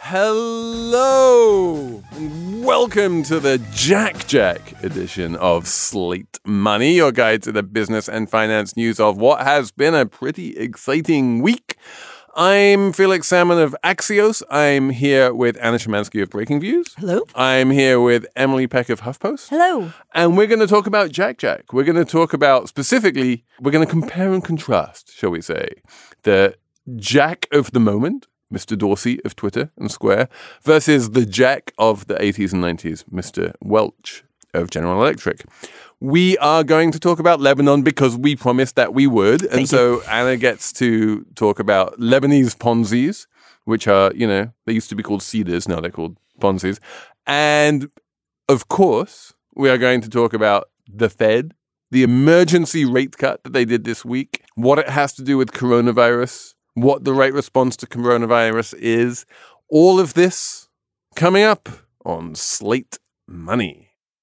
Hello and welcome to the Jack edition of Slate Money, your guide to the business and finance news of what has been a pretty exciting week. I'm Felix Salmon of Axios. I'm here with Anna Szymanski of Breakingviews. Hello. I'm here with Emily Peck of HuffPost. Hello. And we're going to talk about Jack. We're going to talk about, specifically, we're going to compare and contrast, shall we say, the Jack of the moment, Mr. Dorsey of Twitter and Square, versus the Jack of the 80s and 90s, Mr. Welch of General Electric. We are going to talk about Lebanon because we promised that we would. And so Anna gets to talk about Lebanese Ponzi's, which are, they used to be called Cedars. Now they're called Ponzi's. And of course, we are going to talk about the Fed, the emergency rate cut that they did this week, what it has to do with coronavirus, what the right response to coronavirus is. All of this coming up on Slate Money.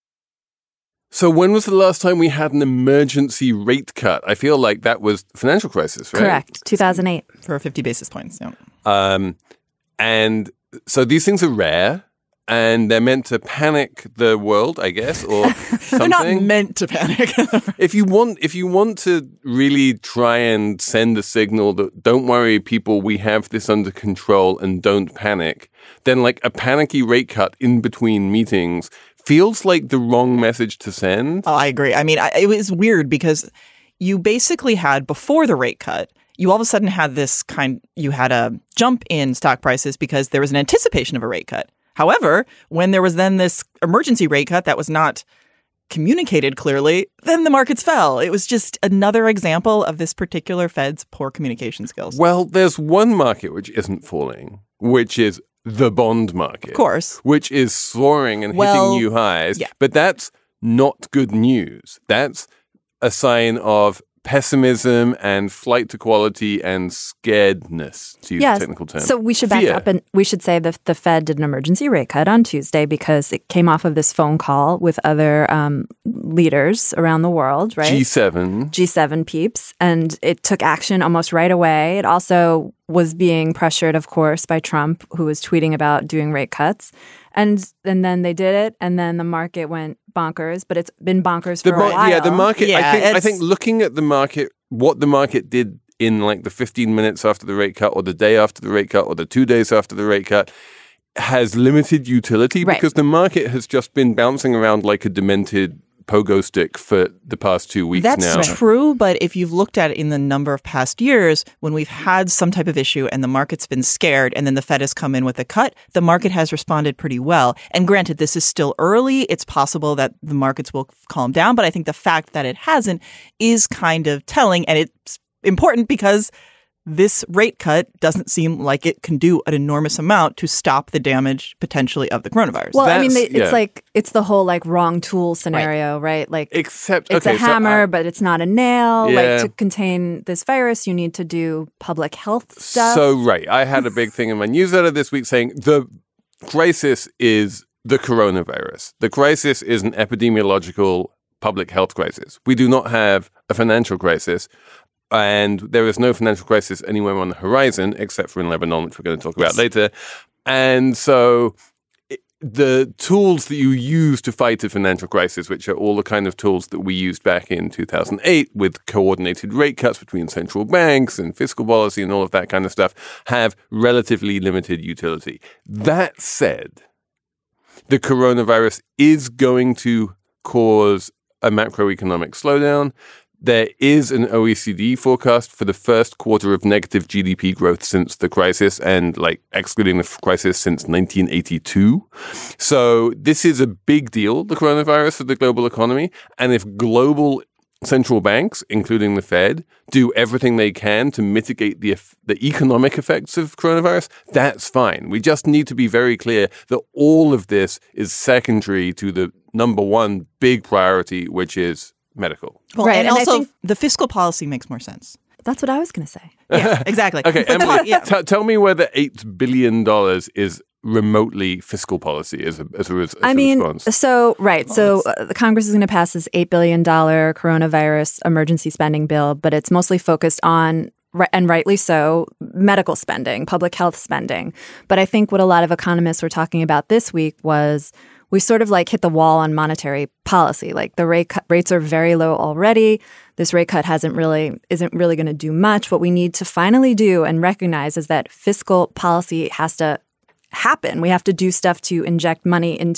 So when was the last time we had an emergency rate cut? I feel like that was the financial crisis, right? Correct. 2008. For 50 basis points, yeah. And so these things are rare. And they're meant to panic the world, I guess, or something. They're not meant to panic. If you want to really try and send a signal that don't worry, people, we have this under control and don't panic, then like a panicky rate cut in between meetings feels like the wrong message to send. Oh, I agree. I mean, it was weird because you basically had, before the rate cut, you all of a sudden had you had a jump in stock prices because there was an anticipation of a rate cut. However, when there was then this emergency rate cut that was not communicated clearly, then the markets fell. It was just another example of this particular Fed's poor communication skills. Well, there's one market which isn't falling, which is the bond market. Of course. Which is soaring and hitting new highs. Yeah. But that's not good news. That's a sign of pessimism and flight to quality and scaredness, to use a technical term. So we should back up and we should say that the Fed did an emergency rate cut on Tuesday because it came off of this phone call with other leaders around the world, right? G7 peeps. And it took action almost right away. It also was being pressured, of course, by Trump, who was tweeting about doing rate cuts. And then they did it, and then the market went bonkers. But it's been bonkers for a while. Yeah, the market. I think looking at the market, what the market did in like the 15 minutes after the rate cut, or the day after the rate cut, or the 2 days after the rate cut, has limited utility because the market has just been bouncing around like a demented pogo stick for the past 2 weeks now. That's true, but if you've looked at it in the number of past years, when we've had some type of issue and the market's been scared and then the Fed has come in with a cut, the market has responded pretty well. And granted, this is still early. It's possible that the markets will calm down, but I think the fact that it hasn't is kind of telling, and it's important because this rate cut doesn't seem like it can do an enormous amount to stop the damage potentially of the coronavirus. Well, it's the whole like wrong tool scenario, right? Like, except it's a hammer, but it's not a nail. Yeah. Like, to contain this virus, you need to do public health stuff. So, I had a big thing in my newsletter this week saying the crisis is the coronavirus. The crisis is an epidemiological public health crisis. We do not have a financial crisis. And there is no financial crisis anywhere on the horizon, except for in Lebanon, which we're going to talk about later. And so the tools that you use to fight a financial crisis, which are all the kind of tools that we used back in 2008 with coordinated rate cuts between central banks and fiscal policy and all of that kind of stuff, have relatively limited utility. That said, the coronavirus is going to cause a macroeconomic slowdown. There is an OECD forecast for the first quarter of negative GDP growth since the crisis, and like excluding the crisis since 1982. So this is a big deal, the coronavirus, for the global economy. And if global central banks, including the Fed, do everything they can to mitigate the economic effects of coronavirus, that's fine. We just need to be very clear that all of this is secondary to the number one big priority, which is medical. Well, right. And also, the fiscal policy makes more sense. That's what I was going to say. Yeah, exactly. Okay, Emily, tell me whether $8 billion is remotely fiscal policy as a response. So the Congress is going to pass this $8 billion coronavirus emergency spending bill, but it's mostly focused on and rightly so, medical spending, public health spending. But I think what a lot of economists were talking about this week was we sort of like hit the wall on monetary policy. Like the rates are very low already. This rate cut isn't really going to do much. What we need to finally do and recognize is that fiscal policy has to happen. We have to do stuff to inject money in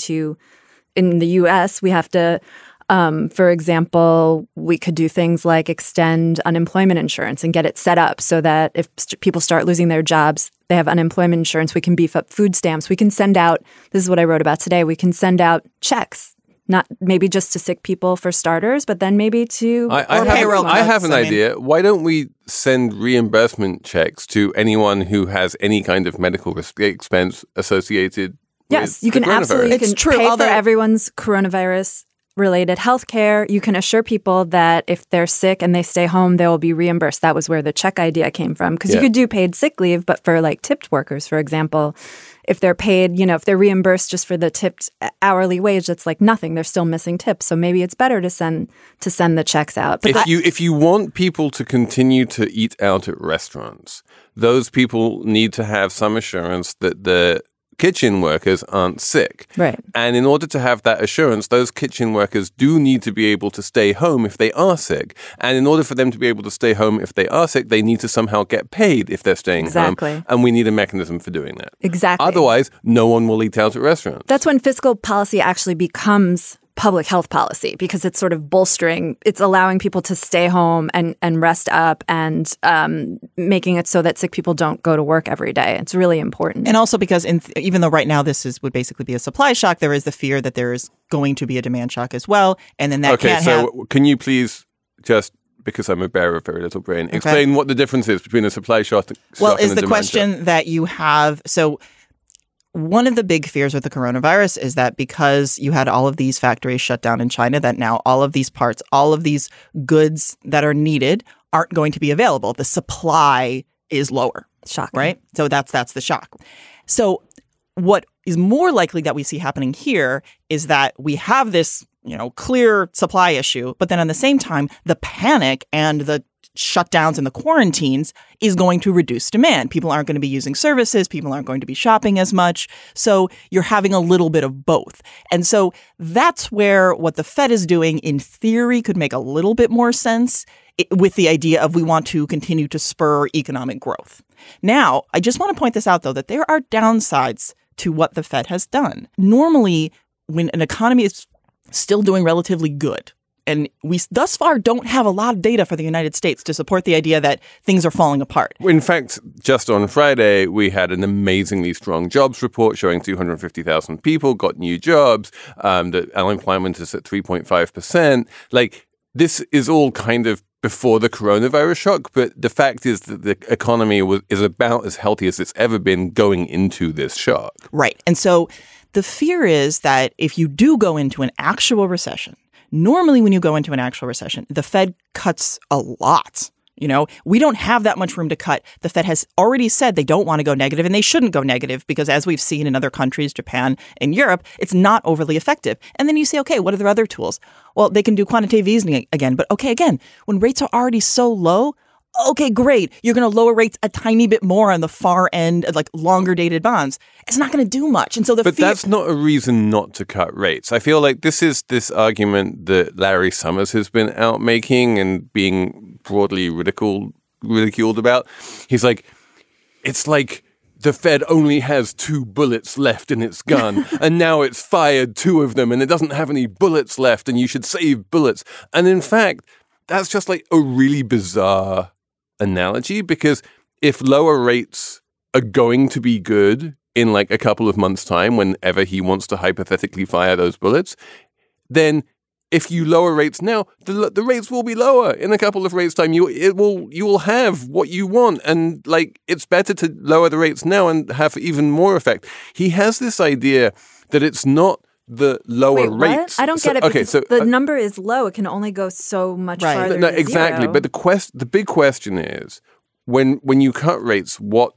the U.S. We have to, for example, we could do things like extend unemployment insurance and get it set up so that if people start losing their jobs, they have unemployment insurance. We can beef up food stamps. We can send out, this is what I wrote about today, we can send out checks, not maybe just to sick people for starters, but then maybe to payroll. I have an idea. Why don't we send reimbursement checks to anyone who has any kind of medical expense associated Yes, you can absolutely. You can pay for everyone's coronavirus-related health care. You can assure people that if they're sick and they stay home, they will be reimbursed. That was where the check idea came from. Because you could do paid sick leave, but for like tipped workers, for example, if they're paid, if they're reimbursed just for the tipped hourly wage, that's like nothing. They're still missing tips. So maybe it's better to send the checks out. But if you want people to continue to eat out at restaurants, those people need to have some assurance that the kitchen workers aren't sick. Right. And in order to have that assurance, those kitchen workers do need to be able to stay home if they are sick. And in order for them to be able to stay home if they are sick, they need to somehow get paid if they're staying home. And we need a mechanism for doing that. Exactly. Otherwise, no one will eat out at restaurants. That's when fiscal policy actually becomes public health policy, because it's sort of bolstering, it's allowing people to stay home and rest up and making it so that sick people don't go to work every day. It's really important. And also because even though right now this would basically be a supply shock, there is the fear that there is going to be a demand shock as well. And then that can you please just, because I'm a bearer of very little brain, explain what the difference is between a supply shock and a demand shock? Well, is the question that you have, so one of the big fears with the coronavirus is that because you had all of these factories shut down in China, that now all of these parts, all of these goods that are needed aren't going to be available. The supply is lower. Shocking. Right? So that's the shock. So what is more likely that we see happening here is that we have this, clear supply issue, but then at the same time, the panic and the shutdowns and the quarantines is going to reduce demand. People aren't going to be using services. People aren't going to be shopping as much. So you're having a little bit of both. And so that's where what the Fed is doing in theory could make a little bit more sense with the idea of we want to continue to spur economic growth. Now, I just want to point this out, though, that there are downsides to what the Fed has done. Normally, when an economy is still doing relatively good, and we thus far don't have a lot of data for the United States to support the idea that things are falling apart. In fact, just on Friday, we had an amazingly strong jobs report showing 250,000 people got new jobs, that unemployment is at 3.5%. Like, this is all kind of before the coronavirus shock, but the fact is that the economy is about as healthy as it's ever been going into this shock. Right. And so the fear is that if you do go into an actual recession, normally when you go into an actual recession, the Fed cuts a lot. We don't have that much room to cut. The Fed has already said they don't want to go negative, and they shouldn't go negative because, as we've seen in other countries, Japan and Europe, it's not overly effective. And then you say, okay, what are their other tools? Well, they can do quantitative easing again. But okay, again, when rates are already so low, okay, great. You're going to lower rates a tiny bit more on the far end, like longer dated bonds. It's not going to do much. And so that's not a reason not to cut rates. I feel like this is this argument that Larry Summers has been out making and being broadly ridiculed about. He's like, it's like the Fed only has 2 bullets left in its gun and now it's fired 2 of them and it doesn't have any bullets left and you should save bullets. And in fact, that's just like a really bizarre analogy, because if lower rates are going to be good in like a couple of months' time, whenever he wants to hypothetically fire those bullets, then if you lower rates now, the rates will be lower in a couple of rates' time. You will have what you want, and like it's better to lower the rates now and have even more effect. He has this idea that it's not the lower rates. I don't get it. Okay, so the number is low. It can only go so much farther. No, exactly. Zero. But the big question is when you cut rates, what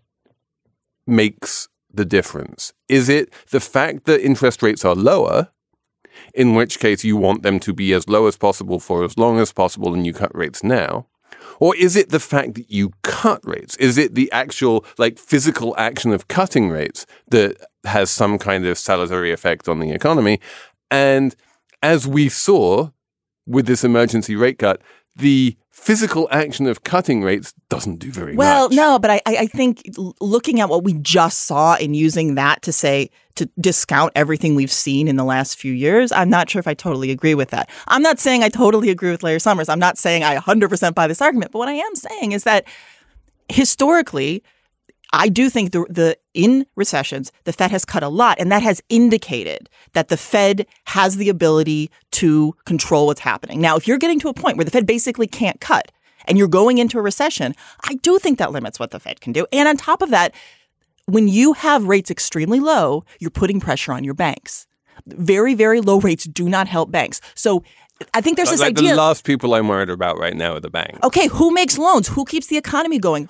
makes the difference? Is it the fact that interest rates are lower, in which case you want them to be as low as possible for as long as possible, and you cut rates now? Or is it the fact that you cut rates? Is it the actual physical action of cutting rates that has some kind of salutary effect on the economy? And as we saw with this emergency rate cut, the physical action of cutting rates doesn't do very much. Well, no, but I think looking at what we just saw and using that to discount everything we've seen in the last few years, I'm not sure if I totally agree with that. I'm not saying I totally agree with Larry Summers. I'm not saying I 100% buy this argument. But what I am saying is that historically, I do think in recessions, the Fed has cut a lot, and that has indicated that the Fed has the ability to control what's happening. Now, if you're getting to a point where the Fed basically can't cut and you're going into a recession, I do think that limits what the Fed can do. And on top of that, when you have rates extremely low, you're putting pressure on your banks. Very, very low rates do not help banks. So I think there's this idea. The last people I'm worried about right now are the banks. Okay, who makes loans? Who keeps the economy going?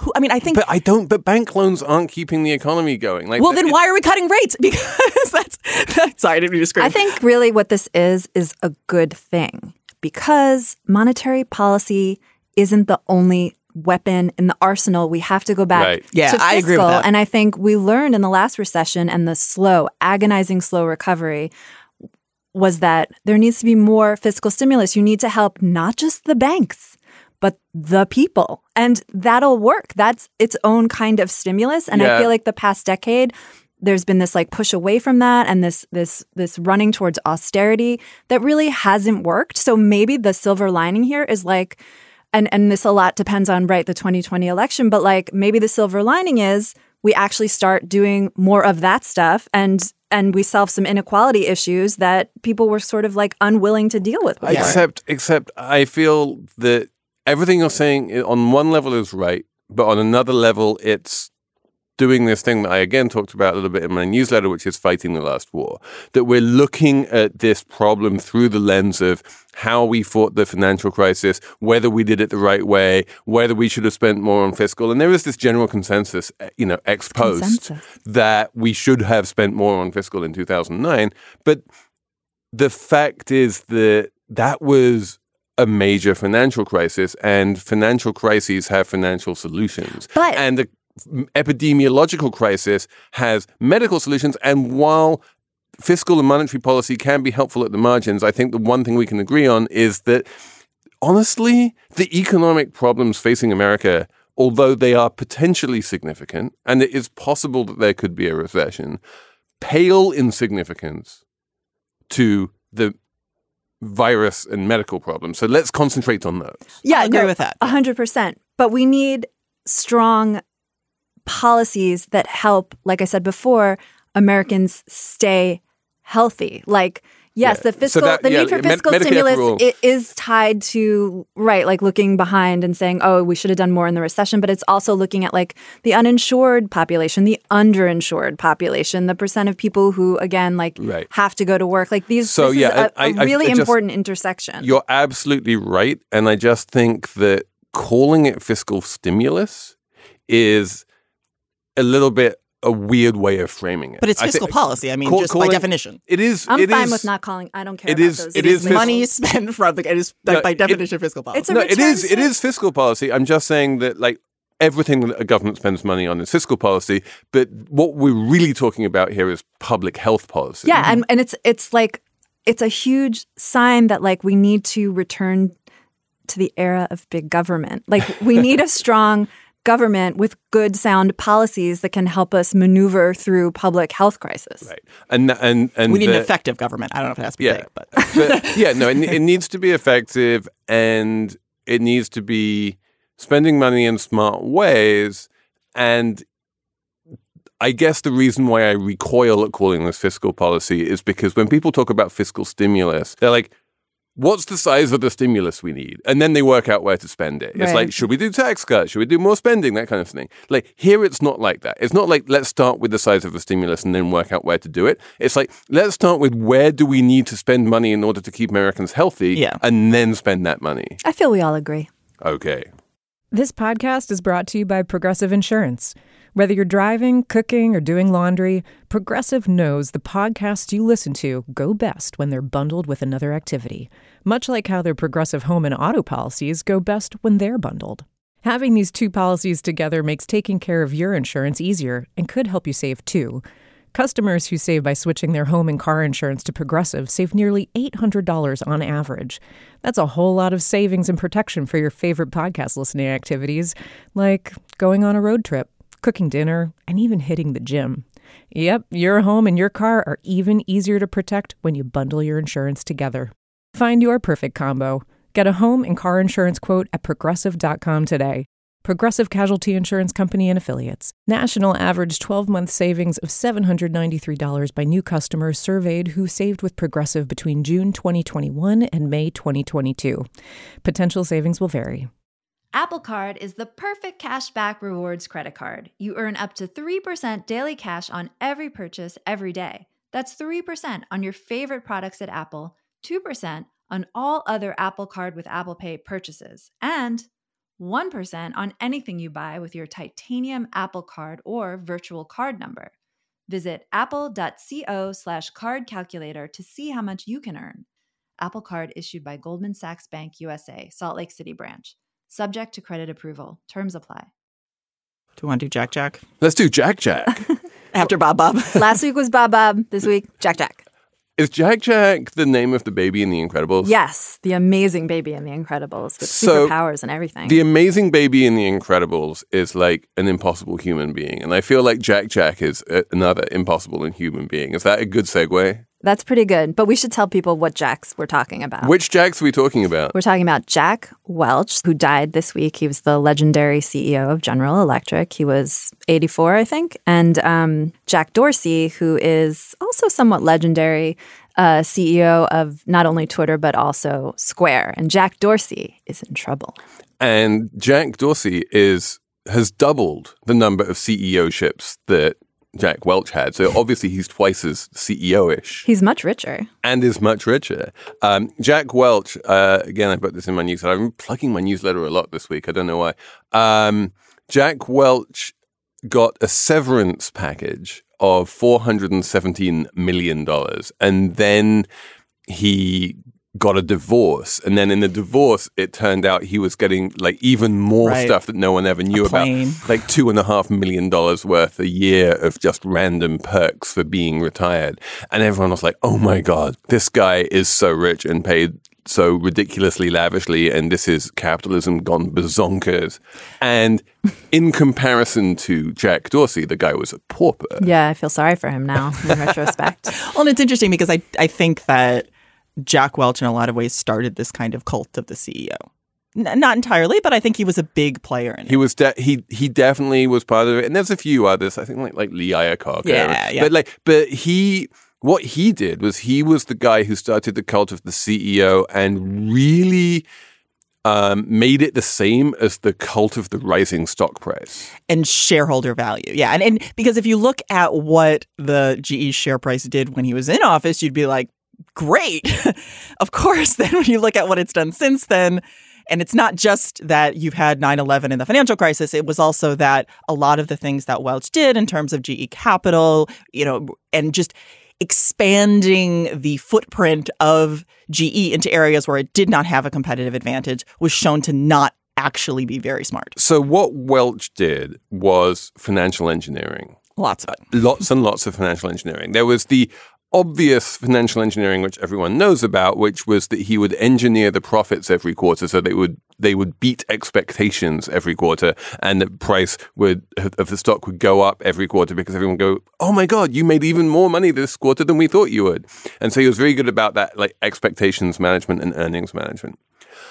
But bank loans aren't keeping the economy going. Then why are we cutting rates? Because that's sorry, I didn't mean to scream. I think really what this is a good thing, because monetary policy isn't the only weapon in the arsenal. We have to go back to fiscal. I agree with that. And I think we learned in the last recession and the agonizing slow recovery was that there needs to be more fiscal stimulus. You need to help not just the banks, but the people. And that'll work. That's its own kind of stimulus. And I feel like the past decade, there's been this push away from that and this running towards austerity that really hasn't worked. So maybe the silver lining here is and this a lot depends on, the 2020 election, but maybe the silver lining is we actually start doing more of that stuff and we solve some inequality issues that people were sort of unwilling to deal with before. Except I feel that everything you're saying on one level is right, but on another level, it's doing this thing that I again talked about a little bit in my newsletter, which is fighting the last war. That we're looking at this problem through the lens of how we fought the financial crisis, whether we did it the right way, whether we should have spent more on fiscal. And there is this general consensus, ex post, that we should have spent more on fiscal in 2009. But the fact is that was a major financial crisis, and financial crises have financial solutions. And the epidemiological crisis has medical solutions. And while fiscal and monetary policy can be helpful at the margins, I think the one thing we can agree on is that, honestly, the economic problems facing America, although they are potentially significant, and it is possible that there could be a recession, pale in significance to the virus and medical problems. So let's concentrate on those. Yeah, I agree with that. 100%. But we need strong policies that help, like I said before, Americans stay healthy. The need for fiscal stimulus is tied to, looking behind and saying, oh, we should have done more in the recession. But it's also looking at the uninsured population, the underinsured population, the percent of people who, again, have to go to work. This is a really important intersection. You're absolutely right. And I just think that calling it fiscal stimulus is a little bit a weird way of framing it. But it's fiscal policy. I mean, just by definition. It is. I'm fine with not calling. I don't care about those. It is money spent from it is by definition fiscal policy. It is fiscal policy. I'm just saying that everything that a government spends money on is fiscal policy. But what we're really talking about here is public health policy. Yeah, and it's a huge sign that we need to return to the era of big government. We need a strong government with good, sound policies that can help us maneuver through public health crisis. Right. And we need an effective government. I don't know if it has to be big, but it needs to be effective, and it needs to be spending money in smart ways. And I guess the reason why I recoil at calling this fiscal policy is because when people talk about fiscal stimulus, they're like, what's the size of the stimulus we need? And then they work out where to spend it. It's should we do tax cuts? Should we do more spending? That kind of thing. Here, it's not like that. It's not let's start with the size of the stimulus and then work out where to do it. It's let's start with where do we need to spend money in order to keep Americans healthy and then spend that money. I feel we all agree. Okay. This podcast is brought to you by Progressive Insurance. Whether you're driving, cooking, or doing laundry, Progressive knows the podcasts you listen to go best when they're bundled with another activity. much like how their Progressive home and auto policies go best when they're bundled. Having these two policies together makes taking care of your insurance easier and could help you save too. Customers who save by switching their home and car insurance to Progressive save nearly $800 on average. That's a whole lot of savings and protection for your favorite podcast listening activities, like going on a road trip, cooking dinner, and even hitting the gym. Yep, your home and your car are even easier to protect when you bundle your insurance together. Find your perfect combo. Get a home and car insurance quote at Progressive.com today. Progressive Casualty Insurance Company and Affiliates. National average 12-month savings of $793 by new customers surveyed who saved with Progressive between June 2021 and May 2022. Potential savings will vary. Apple Card is the perfect cashback rewards credit card. You earn up to 3% daily cash on every purchase every day. That's 3% on your favorite products at Apple, 2% on all other Apple Card with Apple Pay purchases, and 1% on anything you buy with your titanium Apple Card or virtual card number. Visit apple.co/card calculator to see how much you can earn. Apple Card issued by Goldman Sachs Bank USA, Salt Lake City branch. Subject to credit approval. Terms apply. Do you want to do Jack Jack? Let's do Jack Jack. After Bob Bob. Last week was Bob Bob. This week, Jack Jack. Is Jack Jack the name of the baby in The Incredibles? Yes, the amazing baby in The Incredibles with superpowers and everything. The amazing baby in The Incredibles is like an impossible human being. And I feel like Jack Jack is another impossible human being. Is that a good segue? That's pretty good. But we should tell people what Jacks we're talking about. Which Jacks are we talking about? We're talking about Jack Welch, who died this week. He was the legendary CEO of General Electric. He was 84, I think. And Jack Dorsey, who is also somewhat legendary, CEO of not only Twitter, but also Square. And Jack Dorsey is in trouble. And Jack Dorsey has doubled the number of CEO-ships that Jack Welch had. So obviously he's twice as CEO-ish. He's much richer. And is much richer. Jack Welch, again, I put this in my newsletter. I've been plugging my newsletter a lot this week. I don't know why. Jack Welch got a severance package of $417 million. And then he got a divorce. And then in the divorce, it turned out he was getting like even more stuff that no one ever knew about. Like $2.5 million worth a year of just random perks for being retired. And everyone was like, oh my God, this guy is so rich and paid so ridiculously lavishly, and this is capitalism gone bazonkers. And in comparison to Jack Dorsey, the guy was a pauper. Yeah, I feel sorry for him now in retrospect. Well, and it's interesting because I think that Jack Welch in a lot of ways started this kind of cult of the CEO. Not entirely, but I think he was a big player in it. He was he definitely was part of it. And there's a few others, I think like Lee Iacocca. Yeah. What he did was he was the guy who started the cult of the CEO and really made it the same as the cult of the rising stock price. And shareholder value. Yeah. And because if you look at what the GE share price did when he was in office, you'd be like, great. Of course, then when you look at what it's done since then, and it's not just that you've had 9/11 and the financial crisis, it was also that a lot of the things that Welch did in terms of GE Capital, and just expanding the footprint of GE into areas where it did not have a competitive advantage was shown to not actually be very smart. So what Welch did was financial engineering. Lots of it. Lots and lots of financial engineering. There was the obvious financial engineering, which everyone knows about, which was that he would engineer the profits every quarter so they would beat expectations every quarter, and the price of the stock would go up every quarter because everyone would go, oh my God, you made even more money this quarter than we thought you would. And so he was very good about that, like expectations management and earnings management.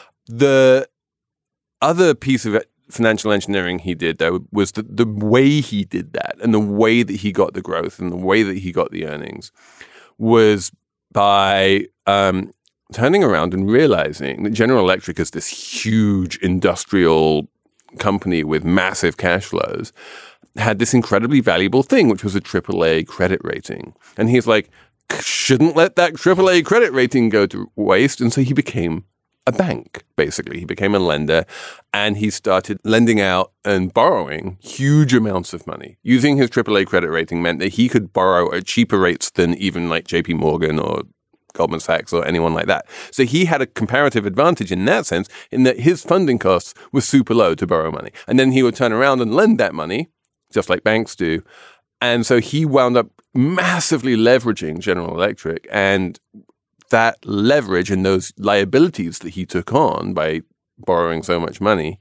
The other piece of financial engineering he did, though, was the way he did that and the way that he got the growth and the way that he got the earnings was by turning around and realizing that General Electric is this huge industrial company with massive cash flows, had this incredibly valuable thing, which was a AAA credit rating. And he's like, shouldn't let that AAA credit rating go to waste. And so he became a bank, basically. He became a lender, and he started lending out and borrowing huge amounts of money. Using his AAA credit rating meant that he could borrow at cheaper rates than even like JP Morgan or Goldman Sachs or anyone like that. So he had a comparative advantage in that sense, in that his funding costs were super low to borrow money. And then he would turn around and lend that money, just like banks do. And so he wound up massively leveraging General Electric, and that leverage and those liabilities that he took on by borrowing so much money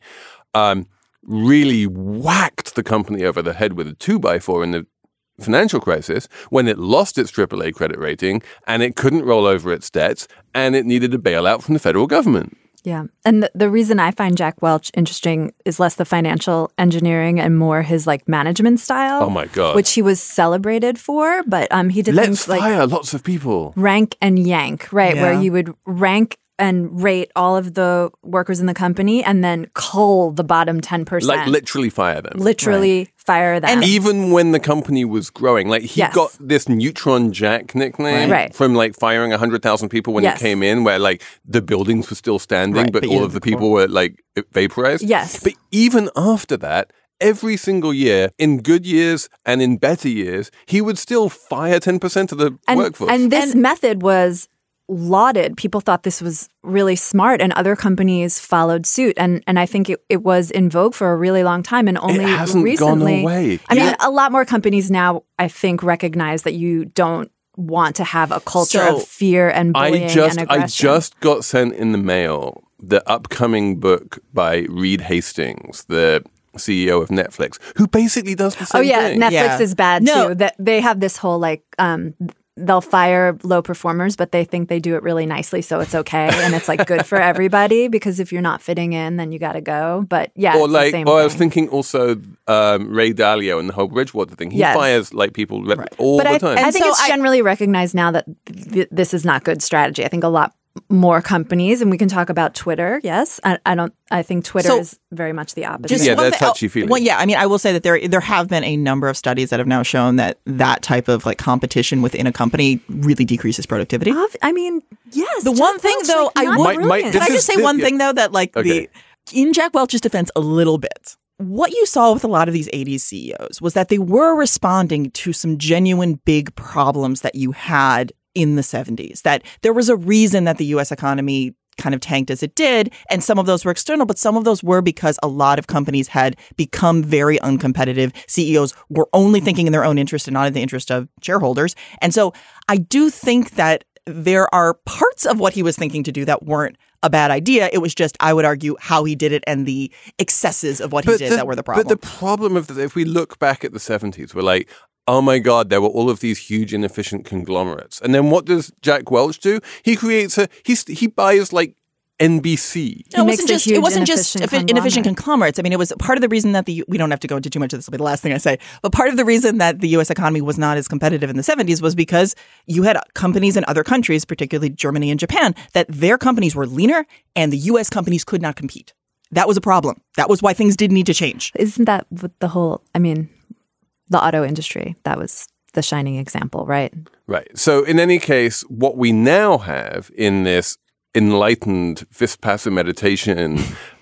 really whacked the company over the head with a 2x4 in the financial crisis when it lost its AAA credit rating and it couldn't roll over its debts and it needed a bailout from the federal government. Yeah. And the reason I find Jack Welch interesting is less the financial engineering and more his like management style. Oh, my God. Which he was celebrated for. But he did things like fire lots of people. Rank and yank, right? Yeah. Where you would rank and rate all of the workers in the company and then cull the bottom 10%. Like literally fire them. Literally fire them. And even when the company was growing, like he got this Neutron Jack nickname from like firing 100,000 people when he came in, where like the buildings were still standing, but all of the people were like vaporized. Yes. But even after that, every single year, in good years and in better years, he would still fire 10% of the workforce. And this method was lauded. People thought this was really smart, and other companies followed suit. And I think it was in vogue for a really long time, and only it hasn't recently gone away. I mean, a lot more companies now, I think, recognize that you don't want to have a culture of fear and bullying and aggression. I just got sent in the mail the upcoming book by Reed Hastings, the CEO of Netflix, who basically does the same thing. Netflix is bad too. That they have this whole like they'll fire low performers, but they think they do it really nicely, so it's okay, and it's like good for everybody, because if you're not fitting in, then you got to go. But yeah, or like, I was thinking also Ray Dalio and the whole Bridgewater thing. He fires like people all the time. I think it's generally recognized now that this is not good strategy. I think a lot more companies, and we can talk about Twitter. Yes, I think Twitter is very much the opposite. They're touchy-feely. Well, I mean, I will say that there have been a number of studies that have now shown that type of like competition within a company really decreases productivity. I mean, yes. The one thing though, can I just say one thing though, that like in Jack Welch's defense a little bit. What you saw with a lot of these 80s CEOs was that they were responding to some genuine big problems that you had in the 70s, that there was a reason that the U.S. economy kind of tanked as it did. And some of those were external, but some of those were because a lot of companies had become very uncompetitive. CEOs were only thinking in their own interest and not in the interest of shareholders. And so I do think that there are parts of what he was thinking to do that weren't a bad idea. It was just, I would argue, how he did it and the excesses of what he did that were the problem. But the problem of if we look back at the 70s, we're like, oh my God, there were all of these huge inefficient conglomerates. And then what does Jack Welch do? He creates he buys like NBC. No, it wasn't just inefficient conglomerates. I mean, it was part of the reason that we don't have to go into too much of this, will be the last thing I say, but part of the reason that the U.S. economy was not as competitive in the 70s was because you had companies in other countries, particularly Germany and Japan, that their companies were leaner and the U.S. companies could not compete. That was a problem. That was why things did need to change. Isn't that what the whole, the auto industry, that was the shining example, right? Right. So in any case, what we now have in this enlightened Vipassana meditation,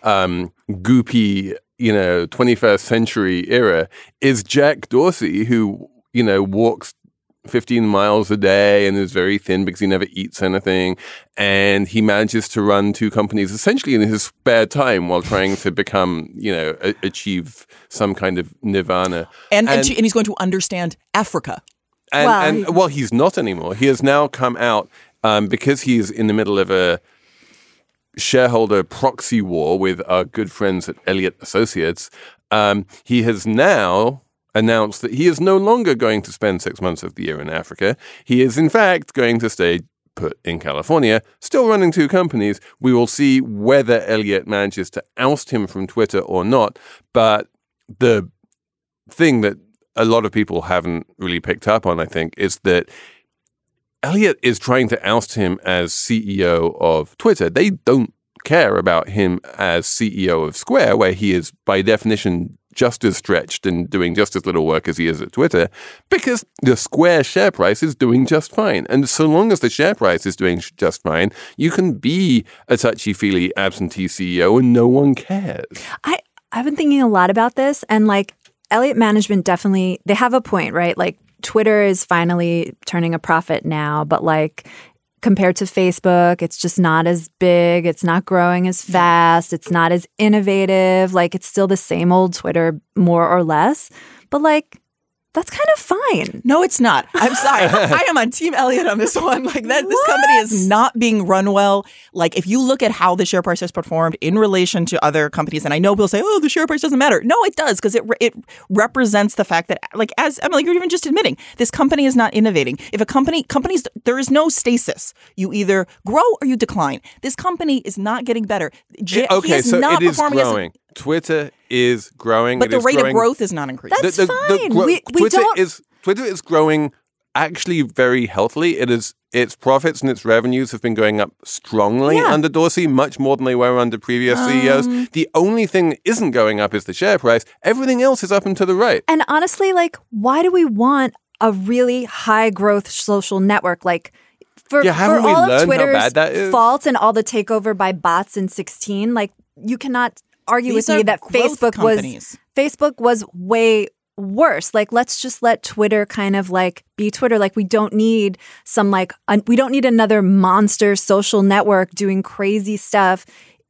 goopy, 21st century era is Jack Dorsey, who, walks 15 miles a day and is very thin because he never eats anything. And he manages to run two companies essentially in his spare time while trying to become, achieve some kind of nirvana. And he's going to understand Africa. And he's not anymore. He has now come out because he's in the middle of a shareholder proxy war with our good friends at Elliott Associates. He has now announced that he is no longer going to spend 6 months of the year in Africa. He is, in fact, going to stay put in California, still running two companies. We will see whether Elliott manages to oust him from Twitter or not. But the thing that a lot of people haven't really picked up on, I think, is that Elliott is trying to oust him as CEO of Twitter. They don't care about him as CEO of Square, where he is, by definition, just as stretched and doing just as little work as he is at Twitter, because the Square share price is doing just fine. And so long as the share price is doing just fine, you can be a touchy-feely absentee CEO and no one cares. I've been thinking a lot about this, and like Elliott Management definitely, they have a point, right? Like Twitter is finally turning a profit now, but like compared to Facebook. It's just not as big. It's not growing as fast. It's not as innovative. Like, it's still the same old Twitter, more or less. But like, that's kind of fine. No, it's not. I'm sorry. I am on Team Elliott on this one. Like that, this company is not being run well. Like if you look at how the share price has performed in relation to other companies, and I know people say, "Oh, the share price doesn't matter." No, it does because it represents the fact that, like as Emily, you're even just admitting, this company is not innovating. If a companies, there is no stasis. You either grow or you decline. This company is not getting better. Okay, so it is growing. Twitter is growing. But the rate of growth is not increasing. That's fine. Twitter is growing actually very healthily. Its profits and its revenues have been going up strongly under Dorsey, much more than they were under previous CEOs. The only thing that isn't going up is the share price. Everything else is up and to the right. And honestly, like, why do we want a really high growth social network? Like, for all of Twitter's faults and all the takeover by bots in 2016, like, you cannot argue with me that Facebook was way worse. Like, let's just let Twitter kind of like be Twitter. Like, we don't need we don't need another monster social network doing crazy stuff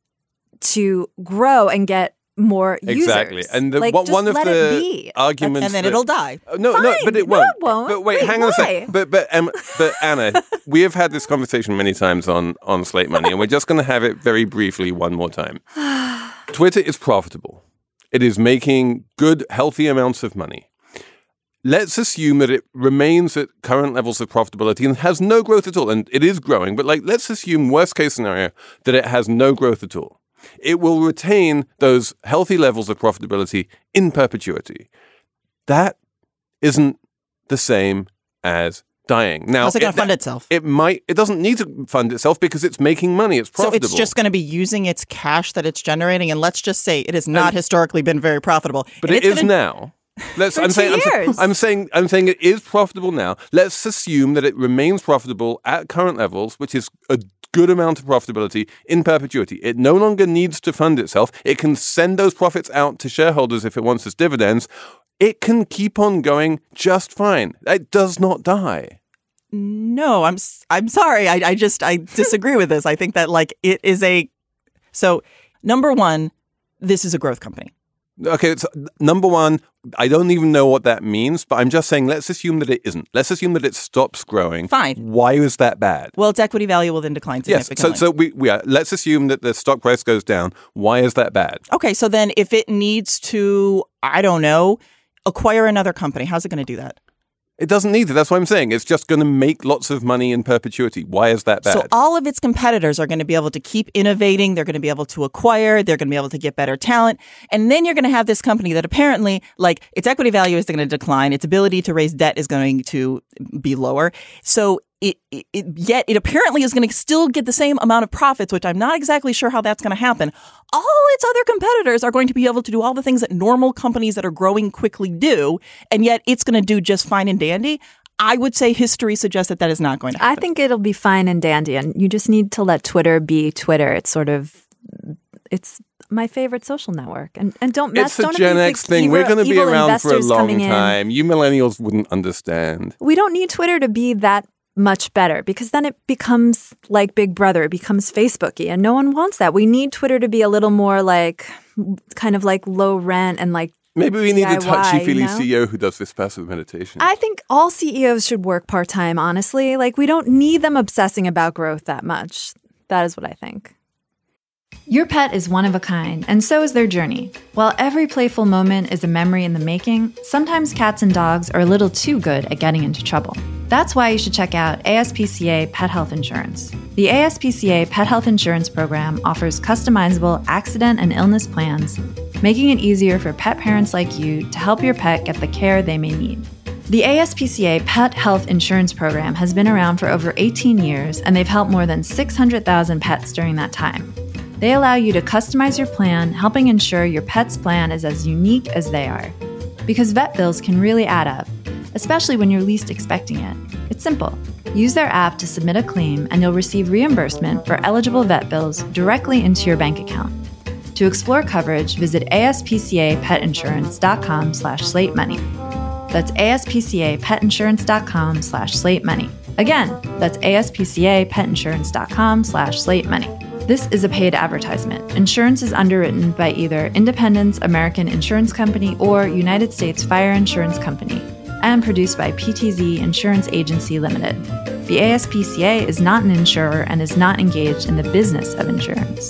to grow and get more users. Exactly. And one of the arguments, and then it'll die. No, but it won't. No, it won't. But wait, hang on a second. But Anna, we have had this conversation many times on Slate Money, and we're just going to have it very briefly one more time. Twitter is profitable. It is making good, healthy amounts of money. Let's assume that it remains at current levels of profitability and has no growth at all. And it is growing, but let's assume worst case scenario that it has no growth at all. It will retain those healthy levels of profitability in perpetuity. That isn't the same as dying. Now, how's it going to fund itself? It doesn't need to fund itself because it's making money. It's profitable. So it's just going to be using its cash that it's generating. And let's just say it has not historically been very profitable. But it is now. I'm saying it is profitable now. Let's assume that it remains profitable at current levels, which is a good amount of profitability in perpetuity. It no longer needs to fund itself. It can send those profits out to shareholders if it wants as dividends. It can keep on going just fine. It does not die. No, I'm sorry. I disagree with this. I think that it is so number one, this is a growth company. Okay, it's number one. I don't even know what that means, but I'm just saying let's assume that it isn't. Let's assume that it stops growing. Fine. Why is that bad? Well, its equity value will then decline significantly. Yes, so we let's assume that the stock price goes down. Why is that bad? Okay, so then if it needs to, I don't know, acquire another company, how's it going to do that? It doesn't need to. That's what I'm saying. It's just going to make lots of money in perpetuity. Why is that bad? So all of its competitors are going to be able to keep innovating. They're going to be able to acquire. They're going to be able to get better talent. And then you're going to have this company that apparently, its equity value is going to decline. Its ability to raise debt is going to be lower. So yet it apparently is going to still get the same amount of profits, which I'm not exactly sure how that's going to happen. All its other competitors are going to be able to do all the things that normal companies that are growing quickly do, and yet it's going to do just fine and dandy. I would say history suggests that is not going to happen. I think it'll be fine and dandy, and you just need to let Twitter be Twitter. It's my favorite social network. And don't mess. It's a Gen X thing. We're going to be around for a long time. You millennials wouldn't understand. We don't need Twitter to be that much better because then it becomes like Big Brother. It becomes Facebooky, and no one wants that. We need Twitter to be a little more kind of like low rent and like maybe we need DIY, a touchy-feely CEO who does this passive meditation. I think all CEOs should work part-time, honestly. Like, we don't need them obsessing about growth that much. That is what I think. Your pet is one of a kind, and so is their journey. While every playful moment is a memory in the making, sometimes cats and dogs are a little too good at getting into trouble. That's why you should check out ASPCA Pet Health Insurance. The ASPCA Pet Health Insurance Program offers customizable accident and illness plans, making it easier for pet parents like you to help your pet get the care they may need. The ASPCA Pet Health Insurance Program has been around for over 18 years, and they've helped more than 600,000 pets during that time. They allow you to customize your plan, helping ensure your pet's plan is as unique as they are. Because vet bills can really add up, especially when you're least expecting it. It's simple. Use their app to submit a claim, and you'll receive reimbursement for eligible vet bills directly into your bank account. To explore coverage, visit aspcapetinsurance.com/slatemoney. That's aspcapetinsurance.com/slatemoney. Again, that's ASPCAPetInsurance.com/Slate Money. This is a paid advertisement. Insurance is underwritten by either Independence American Insurance Company or United States Fire Insurance Company and produced by PTZ Insurance Agency Limited. The ASPCA is not an insurer and is not engaged in the business of insurance.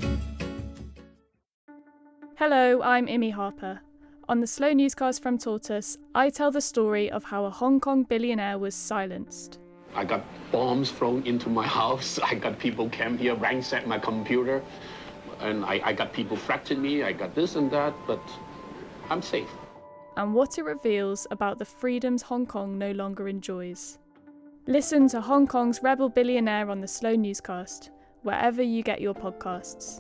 Hello, I'm Imi Harper. On the Slow Newscast from Tortoise, I tell the story of how a Hong Kong billionaire was silenced. I got bombs thrown into my house. I got people came here, ransacked my computer. And I got people threatening me. I got this and that, but I'm safe. And what it reveals about the freedoms Hong Kong no longer enjoys. Listen to Hong Kong's rebel billionaire on the Slow Newscast, wherever you get your podcasts.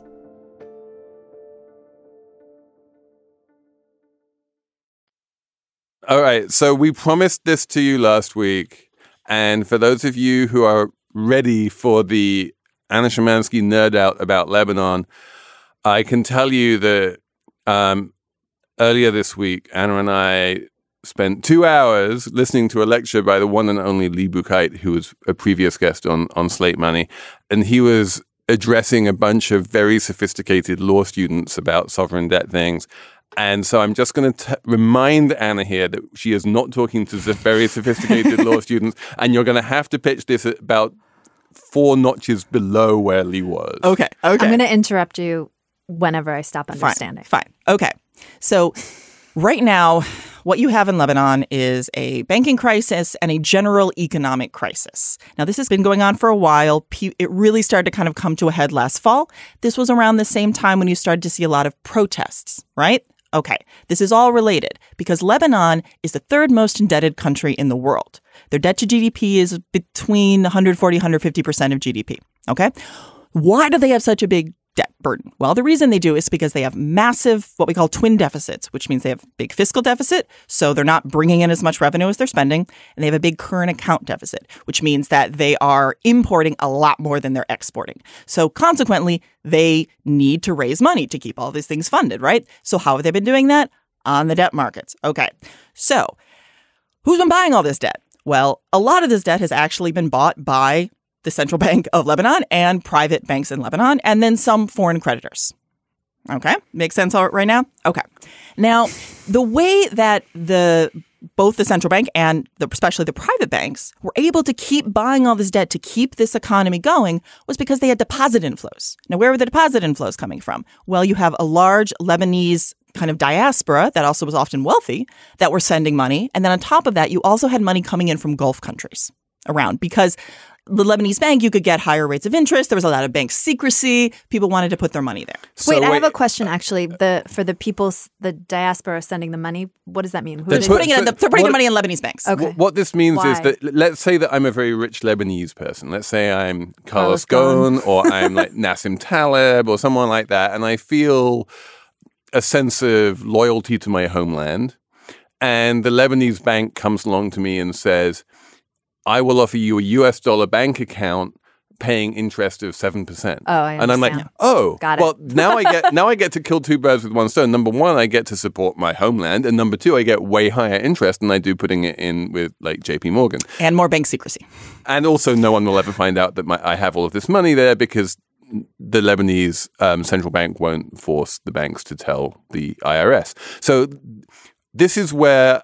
All right, so we promised this to you last week. And for those of you who are ready for the Anna Szymanski nerd out about Lebanon, I can tell you that earlier this week, Anna and I spent 2 hours listening to a lecture by the one and only Lee Buchheit, who was a previous guest on Slate Money. And he was addressing a bunch of very sophisticated law students about sovereign debt things. And so I'm just going to remind Anna here that she is not talking to very sophisticated law students, and you're going to have to pitch this at about 4 notches below where Lee was. Okay. I'm going to interrupt you whenever I stop understanding. Fine. Okay. So right now, what you have in Lebanon is a banking crisis and a general economic crisis. Now, this has been going on for a while. It really started to kind of come to a head last fall. This was around the same time when you started to see a lot of protests, right? Okay, this is all related because Lebanon is the 3rd most indebted country in the world. Their debt to GDP is between 140, 150% of GDP. Okay, why do they have such a big debt burden? Well, the reason they do is because they have massive, what we call twin deficits, which means they have big fiscal deficit. So they're not bringing in as much revenue as they're spending. And they have a big current account deficit, which means that they are importing a lot more than they're exporting. So consequently, they need to raise money to keep all these things funded, right? So how have they been doing that? On the debt markets. Okay. So who's been buying all this debt? Well, a lot of this debt has actually been bought by the Central Bank of Lebanon and private banks in Lebanon, and then some foreign creditors. Okay? Makes sense right now? Okay. Now, the way that both the central bank and especially the private banks were able to keep buying all this debt to keep this economy going was because they had deposit inflows. Now, where were the deposit inflows coming from? Well, you have a large Lebanese kind of diaspora that also was often wealthy that were sending money. And then on top of that, you also had money coming in from Gulf countries around because the Lebanese bank, you could get higher rates of interest. There was a lot of bank secrecy. People wanted to put their money there. Wait, I have a question, actually. For the people, the diaspora sending the money, what does that mean? They're putting the money in Lebanese banks. Okay. What this means is that, let's say that I'm a very rich Lebanese person. Let's say I'm Carlos Ghosn or I'm like Nassim Taleb or someone like that. And I feel a sense of loyalty to my homeland. And the Lebanese bank comes along to me and says, I will offer you a US dollar bank account paying interest of 7%. Oh, I understand. And I'm like, got it. Well, now I get to kill 2 birds with one stone. Number one, I get to support my homeland. And number 2, I get way higher interest than I do putting it in with like JP Morgan. And more bank secrecy. And also no one will ever find out that I have all of this money there because the Lebanese central bank won't force the banks to tell the IRS. So this is where...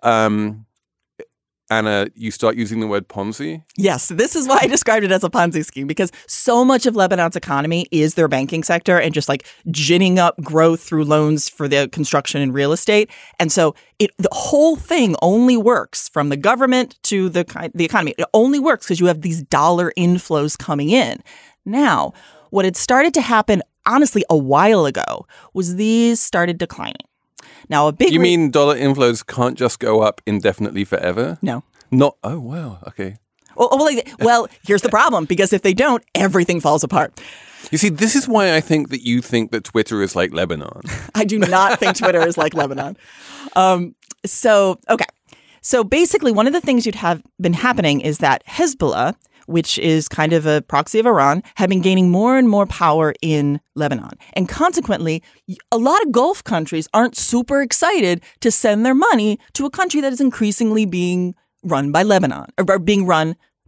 Anna, you start using the word Ponzi? Yes, this is why I described it as a Ponzi scheme, because so much of Lebanon's economy is their banking sector and just like ginning up growth through loans for the construction and real estate. And so the whole thing only works from the government to the economy. It only works because you have these dollar inflows coming in. Now, what had started to happen, honestly, a while ago was these started declining. Now, You mean dollar inflows can't just go up indefinitely forever? No. Not. Oh, wow. Okay. Well, here's the problem, because if they don't, everything falls apart. You see, this is why I think that you think that Twitter is like Lebanon. I do not think Twitter is like Lebanon. So basically, one of the things you'd have been happening is that Hezbollah, which is kind of a proxy of Iran, had been gaining more and more power in Lebanon. And consequently, a lot of Gulf countries aren't super excited to send their money to a country that is increasingly being run by Lebanon, or being run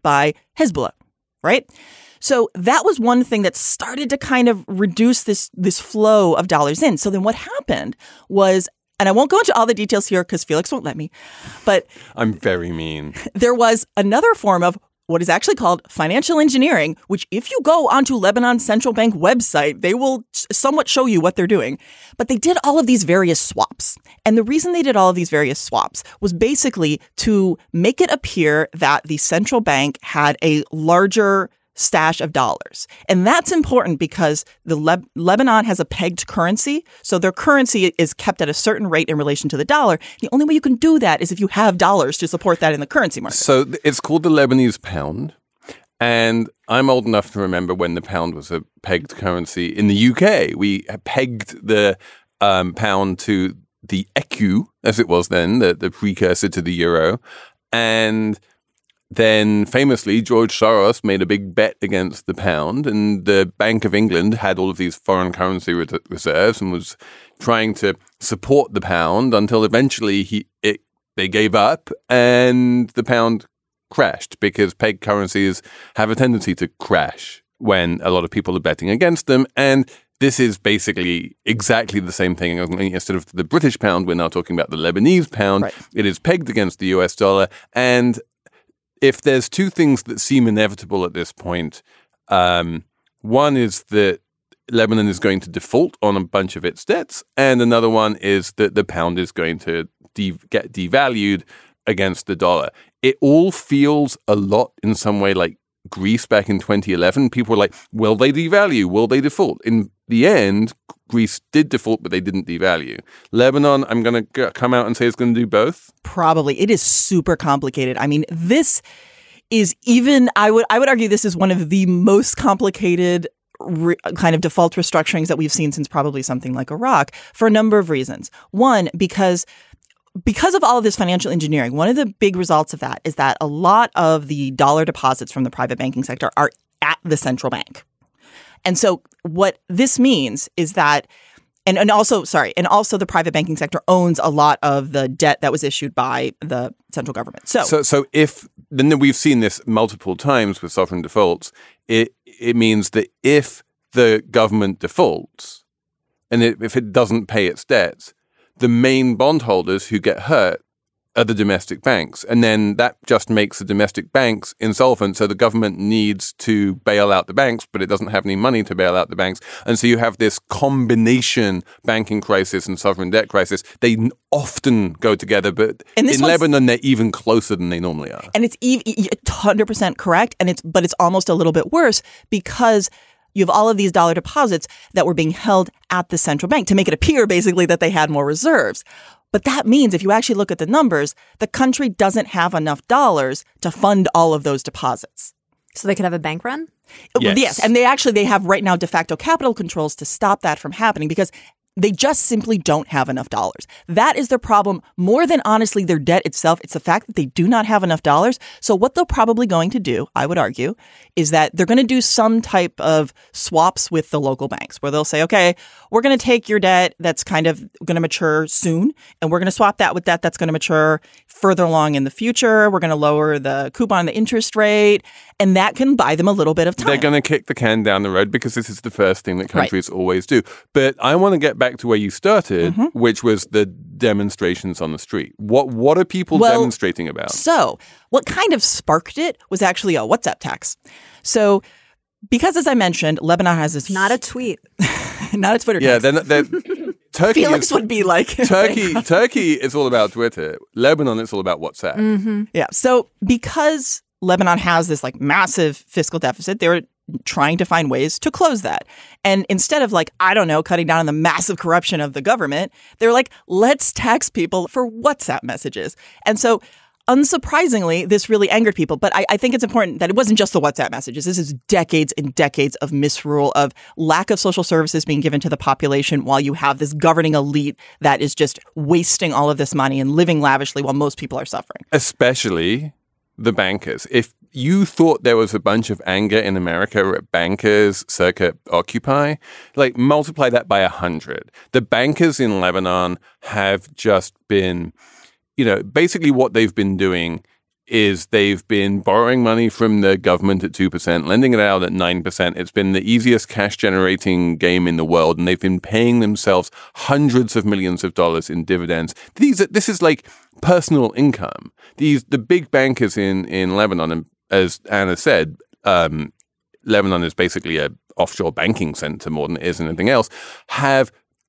by Hezbollah, right? So that was one thing that started to kind of reduce this flow of dollars in. So then what happened was, and I won't go into all the details here because Felix won't let me, but I'm very mean. There was another form of what is actually called financial engineering, which if you go onto Lebanon's central bank website, they will somewhat show you what they're doing. But they did all of these various swaps. And the reason they did all of these various swaps was basically to make it appear that the central bank had a larger stash of dollars. And that's important because the Lebanon has a pegged currency. So their currency is kept at a certain rate in relation to the dollar. The only way you can do that is if you have dollars to support that in the currency market. So it's called the Lebanese pound. And I'm old enough to remember when the pound was a pegged currency in the UK. We pegged the pound to the ECU, as it was then, the precursor to the euro. And then famously, George Soros made a big bet against the pound, and the Bank of England had all of these foreign currency reserves and was trying to support the pound until eventually they gave up and the pound crashed because pegged currencies have a tendency to crash when a lot of people are betting against them. And this is basically exactly the same thing. Instead of the British pound, we're now talking about the Lebanese pound. Right. It is pegged against the US dollar. And if there's two things that seem inevitable at this point, one is that Lebanon is going to default on a bunch of its debts, and another one is that the pound is going to get devalued against the dollar. It all feels a lot in some way like Greece back in 2011. People were like, will they devalue? Will they default? In the end, Greece did default, but they didn't devalue. Lebanon, I'm going to come out and say it's going to do both. Probably. It is super complicated. I mean, this is even, I would argue this is one of the most complicated kind of default restructurings that we've seen since probably something like Iraq for a number of reasons. One, because of all of this financial engineering, one of the big results of that is that a lot of the dollar deposits from the private banking sector are at the central bank. And so what this means is that, and also the private banking sector owns a lot of the debt that was issued by the central government. So if, then we've seen this multiple times with sovereign defaults, it means that if the government defaults and if it doesn't pay its debts, the main bondholders who get hurt are the domestic banks. And then that just makes the domestic banks insolvent. So the government needs to bail out the banks, but it doesn't have any money to bail out the banks. And so you have this combination banking crisis and sovereign debt crisis. They often go together, but in Lebanon, they're even closer than they normally are. And it's 100% correct. But it's almost a little bit worse because you have all of these dollar deposits that were being held at the central bank to make it appear basically that they had more reserves. But that means if you actually look at the numbers, the country doesn't have enough dollars to fund all of those deposits. So they could have a bank run? Yes. And they have right now de facto capital controls to stop that from happening because they just simply don't have enough dollars. That is their problem more than honestly their debt itself. It's the fact that they do not have enough dollars. So what they're probably going to do, I would argue, is that they're going to do some type of swaps with the local banks where they'll say, okay, we're going to take your debt that's kind of going to mature soon, and we're going to swap that with debt that's going to mature further along in the future. We're going to lower the coupon, the interest rate, and that can buy them a little bit of time. They're going to kick the can down the road because this is the first thing that countries always do. But I want to get back to where you started, which was the demonstrations on the street. What are people demonstrating about? So what kind of sparked it was actually a WhatsApp text. So because, as I mentioned, Lebanon has this... Not a tweet. Not a Twitter text. Yeah, Turkey Felix would be like... Turkey is all about Twitter. Lebanon is all about WhatsApp. Mm-hmm. Yeah. So because Lebanon has this like massive fiscal deficit, they were trying to find ways to close that. And instead of cutting down on the massive corruption of the government, they're like, let's tax people for WhatsApp messages. And so unsurprisingly, this really angered people. But I think it's important that it wasn't just the WhatsApp messages. This is decades and decades of misrule, of lack of social services being given to the population while you have this governing elite that is just wasting all of this money and living lavishly while most people are suffering. Especially the bankers. If you thought there was a bunch of anger in America at bankers circa Occupy, multiply that by 100. The bankers in Lebanon have just been, basically what they've been doing is they've been borrowing money from the government at 2%, lending it out at 9%. It's been the easiest cash generating game in the world, and they've been paying themselves hundreds of millions of dollars in dividends. This is like personal income. The big bankers in Lebanon, and as Anna said, Lebanon is basically a offshore banking center more than it is anything else, have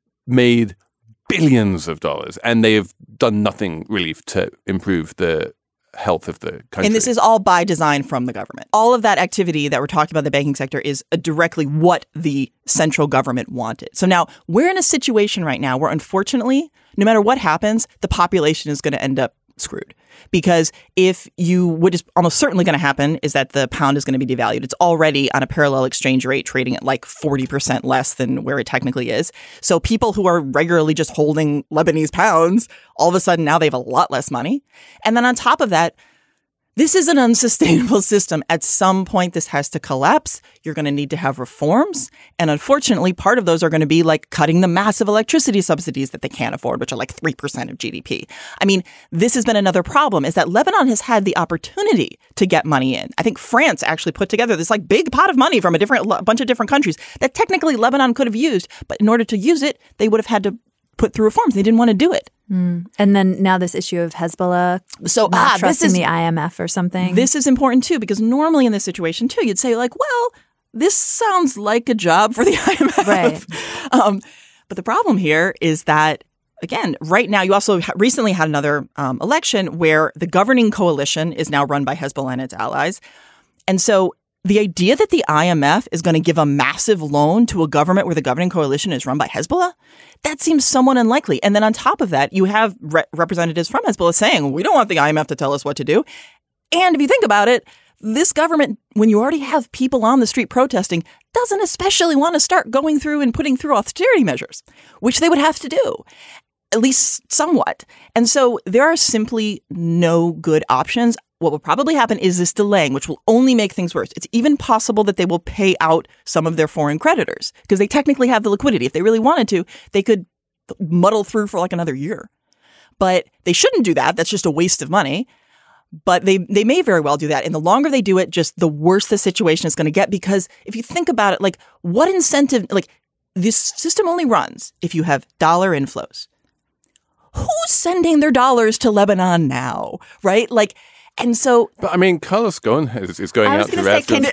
made billions of dollars, and they have done nothing really to improve the health of the country. And this is all by design from the government. All of that activity that we're talking about in the banking sector is directly what the central government wanted. So now we're in a situation right now where, unfortunately, no matter what happens, the population is going to end up screwed. Because what is almost certainly going to happen is that the pound is going to be devalued. It's already on a parallel exchange rate trading at like 40% less than where it technically is. So people who are regularly just holding Lebanese pounds, all of a sudden now they have a lot less money. And then on top of that, this is an unsustainable system. At some point, this has to collapse. You're going to need to have reforms. And unfortunately, part of those are going to be like cutting the massive electricity subsidies that they can't afford, which are like 3% of GDP. I mean, this has been another problem, is that Lebanon has had the opportunity to get money in. I think France actually put together this like big pot of money from a bunch of different countries that technically Lebanon could have used. But in order to use it, they would have had to put through reforms. They didn't want to do it. And then now this issue of Hezbollah not trusting the IMF or something. This is important too, because normally in this situation too, you'd say like, well, this sounds like a job for the IMF. Right. But the problem here is that, again, right now you also recently had another election where the governing coalition is now run by Hezbollah and its allies. And so the idea that the IMF is going to give a massive loan to a government where the governing coalition is run by Hezbollah, that seems somewhat unlikely. And then on top of that, you have representatives from Hezbollah saying, we don't want the IMF to tell us what to do. And if you think about it, this government, when you already have people on the street protesting, doesn't especially want to start going through and putting through austerity measures, which they would have to do, at least somewhat. And so there are simply no good options. What will probably happen is this delaying, which will only make things worse. It's even possible that they will pay out some of their foreign creditors because they technically have the liquidity. If they really wanted to, they could muddle through for like another year. But they shouldn't do that. That's just a waste of money. But they may very well do that. And the longer they do it, just the worse the situation is going to get. Because if you think about it, like what incentive, like this system only runs if you have dollar inflows. Who's sending their dollars to Lebanon now, right? Like, and so, but I mean, Carlos Ghosn is going out to rest. Can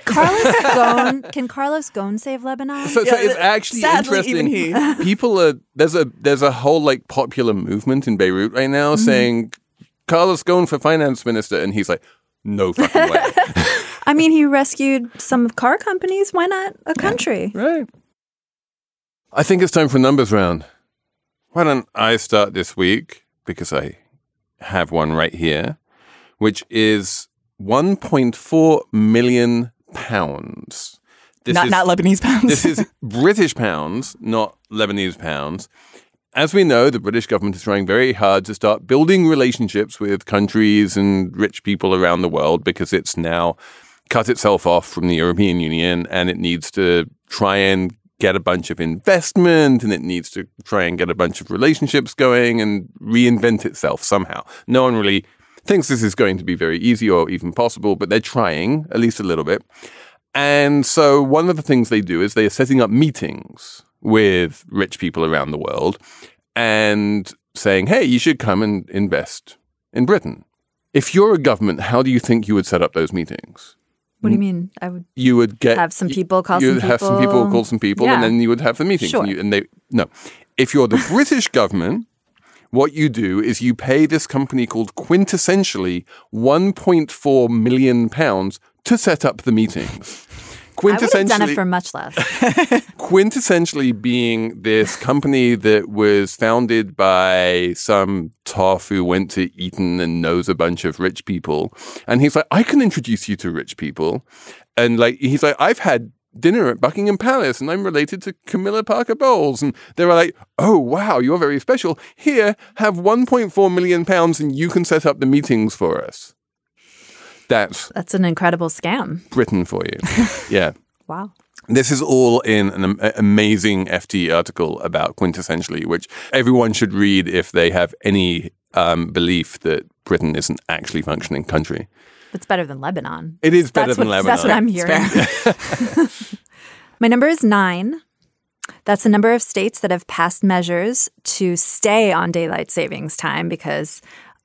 Carlos Ghosn save Lebanon? So it's actually interesting. Even he. People are there's a whole like popular movement in Beirut right now saying Carlos Ghosn for finance minister, and he's like, no fucking way. I mean, he rescued some car companies. Why not a country? Right. I think it's time for numbers round. Why don't I start this week because I have one right here, which is 1.4 million pounds. Not Lebanese pounds. This is British pounds, not Lebanese pounds. As we know, the British government is trying very hard to start building relationships with countries and rich people around the world because it's now cut itself off from the European Union and it needs to try and get a bunch of investment and it needs to try and get a bunch of relationships going and reinvent itself somehow. No one really thinks this is going to be very easy or even possible, but they're trying at least a little bit. And so one of the things they do is they are setting up meetings with rich people around the world and saying, hey, you should come and invest in Britain. If you're a government, how do you think you would set up those meetings? What do you mean? You would have some people call some people. You'd have some people call some people, and then you would have the meetings. Sure. No. If you're the British government, what you do is you pay this company called Quintessentially £1.4 million to set up the meetings. I would have done it for much less. Quintessentially being this company that was founded by some toff who went to Eton and knows a bunch of rich people. And he's like, I can introduce you to rich people. And like, he's like, I've had dinner at Buckingham Palace and I'm related to Camilla Parker Bowles. And they were like, oh, wow, you're very special. Here, have £1.4 million and you can set up the meetings for us. That's an incredible scam. Britain for you. Yeah. Wow. This is all in an amazing FT article about Quintessentially, which everyone should read if they have any belief that Britain is an actually functioning country. It's better than Lebanon. It is better than Lebanon. That's what I'm hearing. My number is 9. That's the number of states that have passed measures to stay on daylight savings time because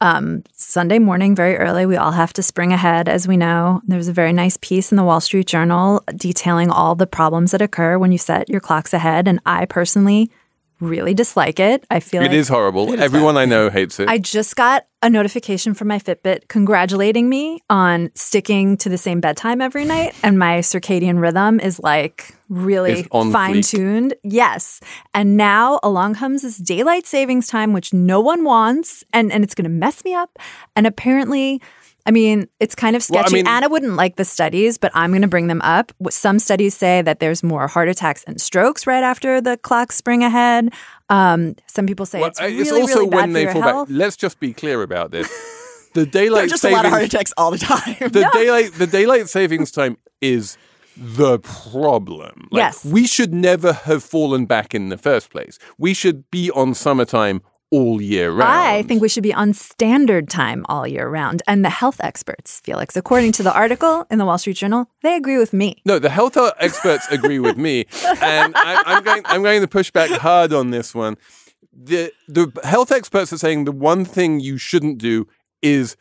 Sunday morning, very early, we all have to spring ahead, as we know. There was a very nice piece in the Wall Street Journal detailing all the problems that occur when you set your clocks ahead. And I personally really dislike it. I feel it is horrible. Everyone I know hates it. I just got a notification from my Fitbit congratulating me on sticking to the same bedtime every night. And my circadian rhythm is like really fine-tuned. Yes. And now along comes this daylight savings time, which no one wants. And it's going to mess me up. And apparently, I mean, it's kind of sketchy. Anna wouldn't like the studies, but I'm going to bring them up. Some studies say that there's more heart attacks and strokes right after the clocks spring ahead. Some people say it's really bad for your health. Let's just be clear about this. The daylight just a lot of heart attacks all the time. The daylight savings time is the problem. Yes. We should never have fallen back in the first place. We should be on summertime all year round. I think we should be on standard time all year round. And the health experts, Felix, according to the article in the Wall Street Journal, they agree with me. No, the health experts agree with me. And I'm going to push back hard on this one. The health experts are saying the one thing you shouldn't do is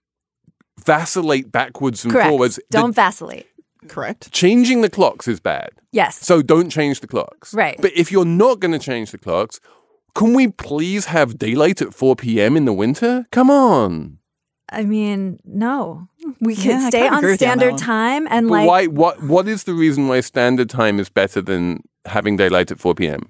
vacillate backwards and forwards. Don't vacillate. Correct. Changing the clocks is bad. Yes. So don't change the clocks. Right. But if you're not going to change the clocks, can we please have daylight at 4 p.m. in the winter? Come on. I mean, no. We can stay on standard time and but why? What is the reason why standard time is better than having daylight at 4 p.m.?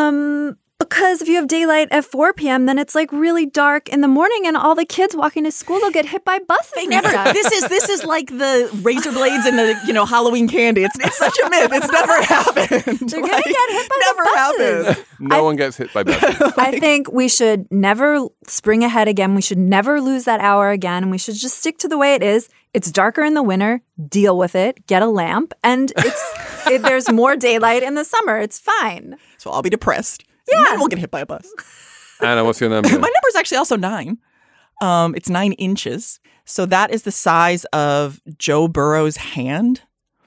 Because if you have daylight at 4 p.m., then it's like really dark in the morning, and all the kids walking to school, they'll get hit by buses. They never. This is like the razor blades and the Halloween candy. It's such a myth. It's never happened. They're gonna get hit by never the buses. No one gets hit by buses. I think we should never spring ahead again. We should never lose that hour again, and we should just stick to the way it is. It's darker in the winter. Deal with it. Get a lamp, and there's more daylight in the summer. It's fine. So I'll be depressed. Yeah. And then we'll get hit by a bus. Anna, what's your number? My number is actually also 9. It's 9 inches. So that is the size of Joe Burrow's hand.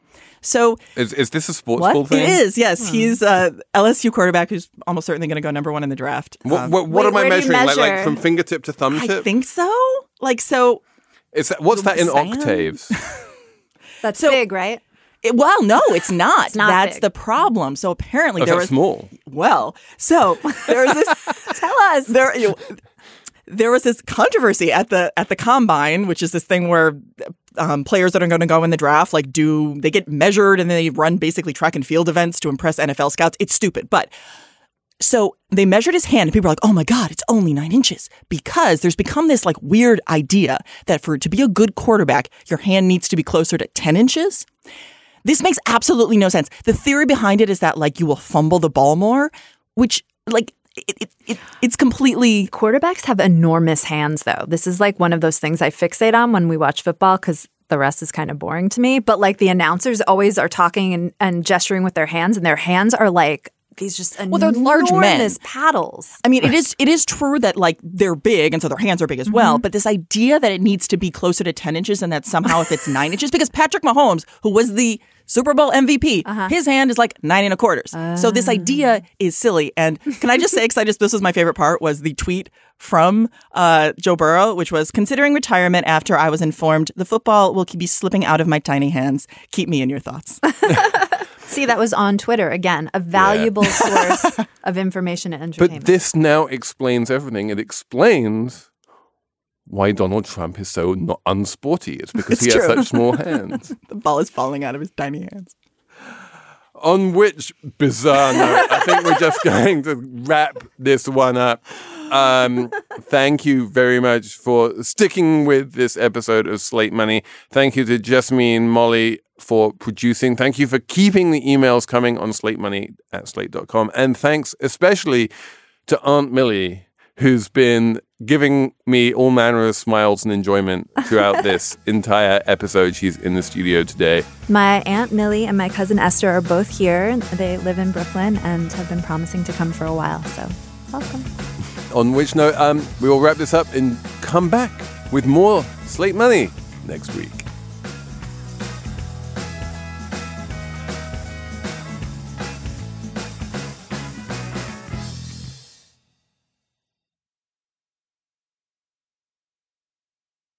So is this a sports ball thing? It is, yes. He's LSU quarterback who's almost certainly going to go number 1 in the draft. What am I measuring? Like from fingertip to thumb tip? I think so. What's that in octaves? That's big, right? Well, no, it's not. It's not That's big. the problem. So apparently there was small. Well, so there was this. Tell us. There was this controversy at the combine, which is this thing where players that are going to go in the draft they get measured and they run basically track and field events to impress NFL scouts. It's stupid, but. So they measured his hand and people are like, oh my God, it's only 9 inches, because there's become this weird idea that to be a good quarterback, your hand needs to be closer to 10 inches. This makes absolutely no sense. The theory behind it is that you will fumble the ball more, which it's completely. Quarterbacks have enormous hands, though. This is one of those things I fixate on when we watch football because the rest is kind of boring to me. But the announcers always are talking and gesturing with their hands, and their hands are these just enormous they're large men. Paddles. I mean, it is true that they're big and so their hands are big as well. But this idea that it needs to be closer to 10 inches and that somehow if it's 9 inches, because Patrick Mahomes, who was the Super Bowl MVP, his hand is 9 1/4. So this idea is silly. And can I just say, because this was my favorite part, was the tweet from Joe Burrow, which was, considering retirement after I was informed the football will be slipping out of my tiny hands. Keep me in your thoughts. See, that was on Twitter. Again, a valuable source of information and entertainment. But this now explains everything. It explains why Donald Trump is so not unsporty. It's because he has such small hands. The ball is falling out of his tiny hands. On which bizarre note, I think we're just going to wrap this one up. Thank you very much for sticking with this episode of Slate Money. Thank you to Jasmine Molly for producing. Thank you for keeping the emails coming on slatemoney@slate.com. And thanks especially to Aunt Millie, who's been giving me all manner of smiles and enjoyment throughout this entire episode. She's in the studio today. My Aunt Millie and my cousin Esther are both here. They live in Brooklyn and have been promising to come for a while. So welcome. On which note, we will wrap this up and come back with more Slate Money next week.